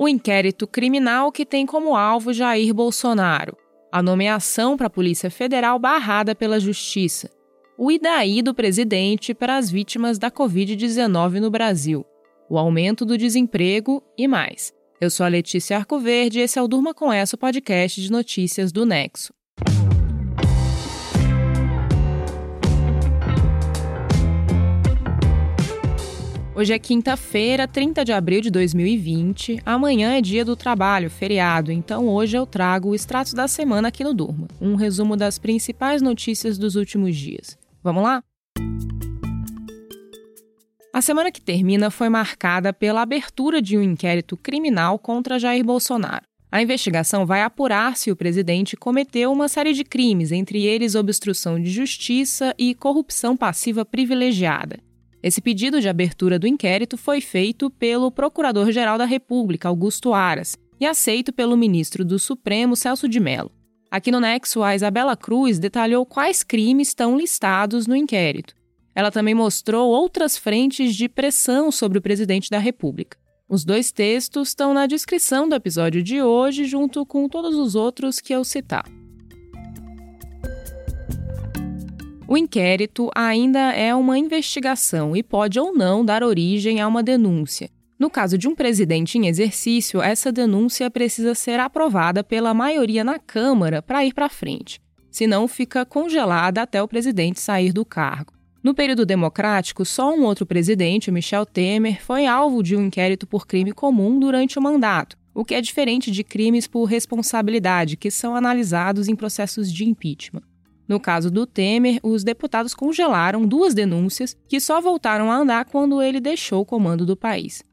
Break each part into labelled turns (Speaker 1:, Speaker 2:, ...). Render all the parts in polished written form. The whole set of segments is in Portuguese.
Speaker 1: O inquérito criminal que tem como alvo Jair Bolsonaro. A nomeação para a Polícia Federal barrada pela Justiça. O idaí do presidente para as vítimas da Covid-19 no Brasil. O aumento do desemprego e mais. Eu sou a Letícia Arcoverde e esse é o Durma Com Essa, o podcast de notícias do Nexo. Hoje é quinta-feira, 30 de abril de 2020. Amanhã é dia do trabalho, feriado, então hoje eu trago o extrato da semana aqui no Durma. Um resumo das principais notícias dos últimos dias. Vamos lá? A semana que termina foi marcada pela abertura de um inquérito criminal contra Jair Bolsonaro. A investigação vai apurar se o presidente cometeu uma série de crimes, entre eles obstrução de justiça e corrupção passiva privilegiada. Esse pedido de abertura do inquérito foi feito pelo Procurador-Geral da República, Augusto Aras, e aceito pelo ministro do Supremo, Celso de Mello. Aqui no Nexo, a Isabela Cruz detalhou quais crimes estão listados no inquérito. Ela também mostrou outras frentes de pressão sobre o presidente da República. Os dois textos estão na descrição do episódio de hoje, junto com todos os outros que eu citar. O inquérito ainda é uma investigação e pode ou não dar origem a uma denúncia. No caso de um presidente em exercício, essa denúncia precisa ser aprovada pela maioria na Câmara para ir para frente. Senão, fica congelada até o presidente sair do cargo. No período democrático, só um outro presidente, Michel Temer, foi alvo de um inquérito por crime comum durante o mandato, o que é diferente de crimes por responsabilidade, que são analisados em processos de impeachment. No caso do Temer, os deputados congelaram 2 denúncias que só voltaram a andar quando ele deixou o comando do país.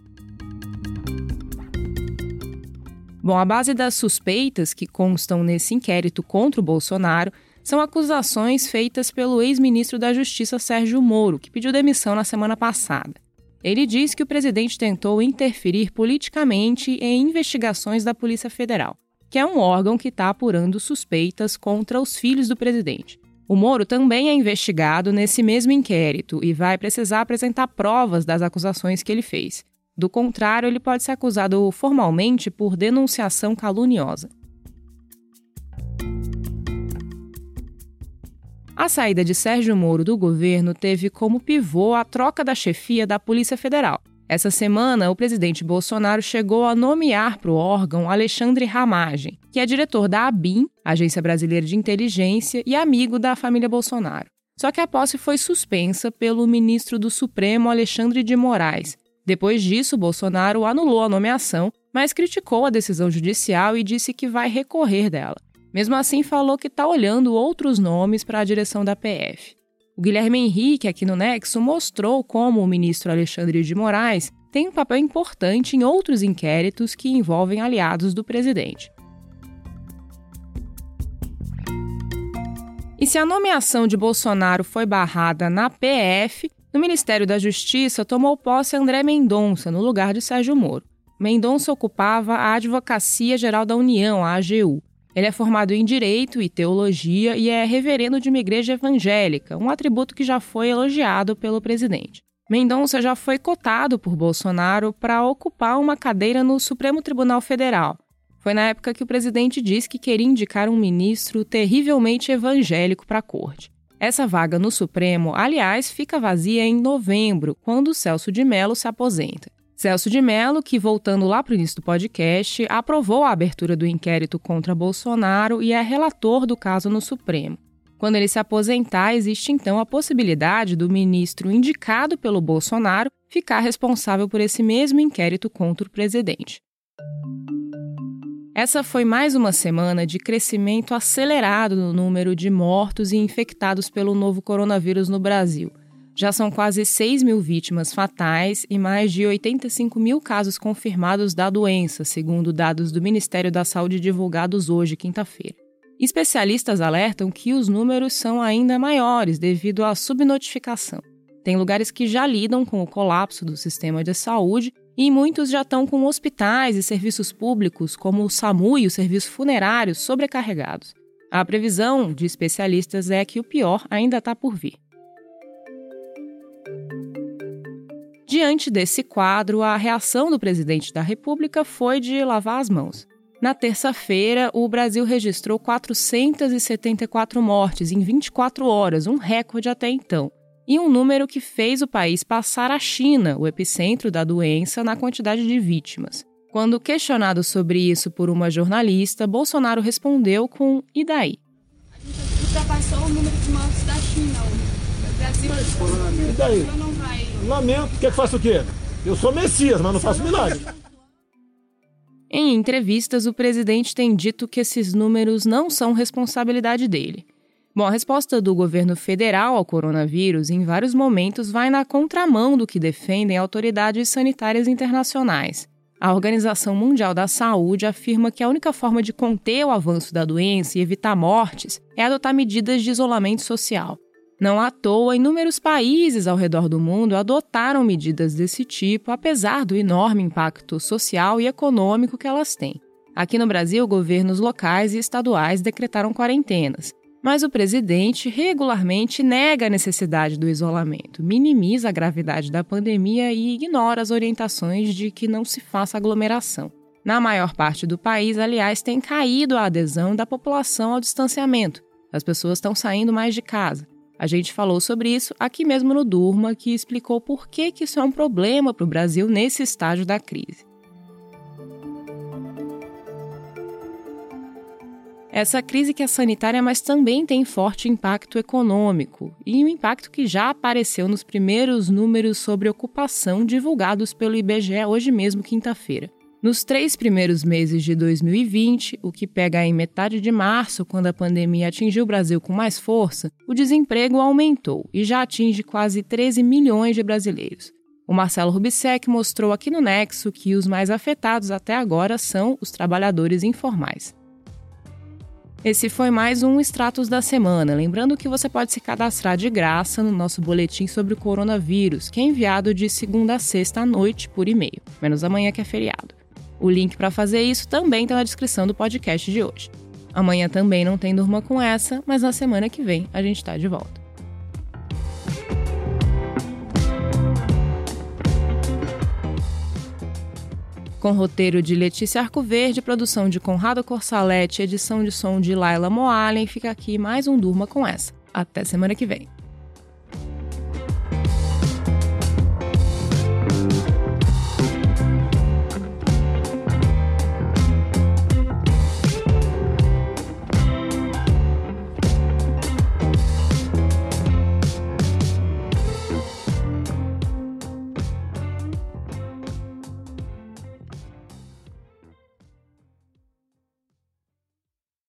Speaker 1: Bom, a base das suspeitas que constam nesse inquérito contra o Bolsonaro são acusações feitas pelo ex-ministro da Justiça Sérgio Moro, que pediu demissão na semana passada. Ele diz que o presidente tentou interferir politicamente em investigações da Polícia Federal, que é um órgão que está apurando suspeitas contra os filhos do presidente. O Moro também é investigado nesse mesmo inquérito e vai precisar apresentar provas das acusações que ele fez. Do contrário, ele pode ser acusado formalmente por denunciação caluniosa. A saída de Sérgio Moro do governo teve como pivô a troca da chefia da Polícia Federal. Essa semana, o presidente Bolsonaro chegou a nomear para o órgão Alexandre Ramagem, que é diretor da ABIN, Agência Brasileira de Inteligência, e amigo da família Bolsonaro. Só que a posse foi suspensa pelo ministro do Supremo, Alexandre de Moraes. Depois disso, Bolsonaro anulou a nomeação, mas criticou a decisão judicial e disse que vai recorrer dela. Mesmo assim, falou que está olhando outros nomes para a direção da PF. O Guilherme Henrique, aqui no Nexo, mostrou como o ministro Alexandre de Moraes tem um papel importante em outros inquéritos que envolvem aliados do presidente. E se a nomeação de Bolsonaro foi barrada na PF, no Ministério da Justiça tomou posse André Mendonça, no lugar de Sérgio Moro. Mendonça ocupava a Advocacia Geral da União, a AGU. Ele é formado em Direito e Teologia e é reverendo de uma igreja evangélica, um atributo que já foi elogiado pelo presidente. Mendonça já foi cotado por Bolsonaro para ocupar uma cadeira no Supremo Tribunal Federal. Foi na época que o presidente disse que queria indicar um ministro terrivelmente evangélico para a corte. Essa vaga no Supremo, aliás, fica vazia em novembro, quando Celso de Mello se aposenta. Celso de Mello, que voltando lá para o início do podcast, aprovou a abertura do inquérito contra Bolsonaro e é relator do caso no Supremo. Quando ele se aposentar, existe então a possibilidade do ministro indicado pelo Bolsonaro ficar responsável por esse mesmo inquérito contra o presidente. Essa foi mais uma semana de crescimento acelerado no número de mortos e infectados pelo novo coronavírus no Brasil. Já são quase 6 mil vítimas fatais e mais de 85 mil casos confirmados da doença, segundo dados do Ministério da Saúde divulgados hoje, quinta-feira. Especialistas alertam que os números são ainda maiores devido à subnotificação. Tem lugares que já lidam com o colapso do sistema de saúde e muitos já estão com hospitais e serviços públicos, como o SAMU e os serviços funerários, sobrecarregados. A previsão de especialistas é que o pior ainda está por vir. Diante desse quadro, a reação do presidente da República foi de lavar as mãos. Na terça-feira, o Brasil registrou 474 mortes em 24 horas, um recorde até então. E um número que fez o país passar a China, o epicentro da doença, na quantidade de vítimas. Quando questionado sobre isso por uma jornalista, Bolsonaro respondeu com "e daí?".
Speaker 2: A gente ultrapassou o número de mortes da China hoje. O Brasil
Speaker 3: e daí?
Speaker 2: Não vai...
Speaker 3: Lamento, quer que faça o quê? Eu sou Messias, mas não faço milagre.
Speaker 1: Em entrevistas, o presidente tem dito que esses números não são responsabilidade dele. Bom, a resposta do governo federal ao coronavírus, em vários momentos, vai na contramão do que defendem autoridades sanitárias internacionais. A Organização Mundial da Saúde afirma que a única forma de conter o avanço da doença e evitar mortes é adotar medidas de isolamento social. Não à toa, inúmeros países ao redor do mundo adotaram medidas desse tipo, apesar do enorme impacto social e econômico que elas têm. Aqui no Brasil, governos locais e estaduais decretaram quarentenas. Mas o presidente regularmente nega a necessidade do isolamento, minimiza a gravidade da pandemia e ignora as orientações de que não se faça aglomeração. Na maior parte do país, aliás, tem caído a adesão da população ao distanciamento. As pessoas estão saindo mais de casa. A gente falou sobre isso aqui mesmo no Durma, que explicou por que isso é um problema para o Brasil nesse estágio da crise. Essa crise que é sanitária, mas também tem forte impacto econômico, e um impacto que já apareceu nos primeiros números sobre ocupação divulgados pelo IBGE hoje mesmo, quinta-feira. Nos 3 primeiros meses de 2020, o que pega em metade de março, quando a pandemia atingiu o Brasil com mais força, o desemprego aumentou e já atinge quase 13 milhões de brasileiros. O Marcelo Rubissec mostrou aqui no Nexo que os mais afetados até agora são os trabalhadores informais. Esse foi mais um Extratos da Semana. Lembrando que você pode se cadastrar de graça no nosso boletim sobre o coronavírus, que é enviado de segunda a sexta à noite por e-mail, menos amanhã que é feriado. O link para fazer isso também está na descrição do podcast de hoje. Amanhã também não tem Durma com essa, mas na semana que vem a gente está de volta. Com roteiro de Letícia Arcoverde, produção de Conrado Corsaletti, edição de som de Laila Moalen, fica aqui mais um Durma com essa. Até semana que vem.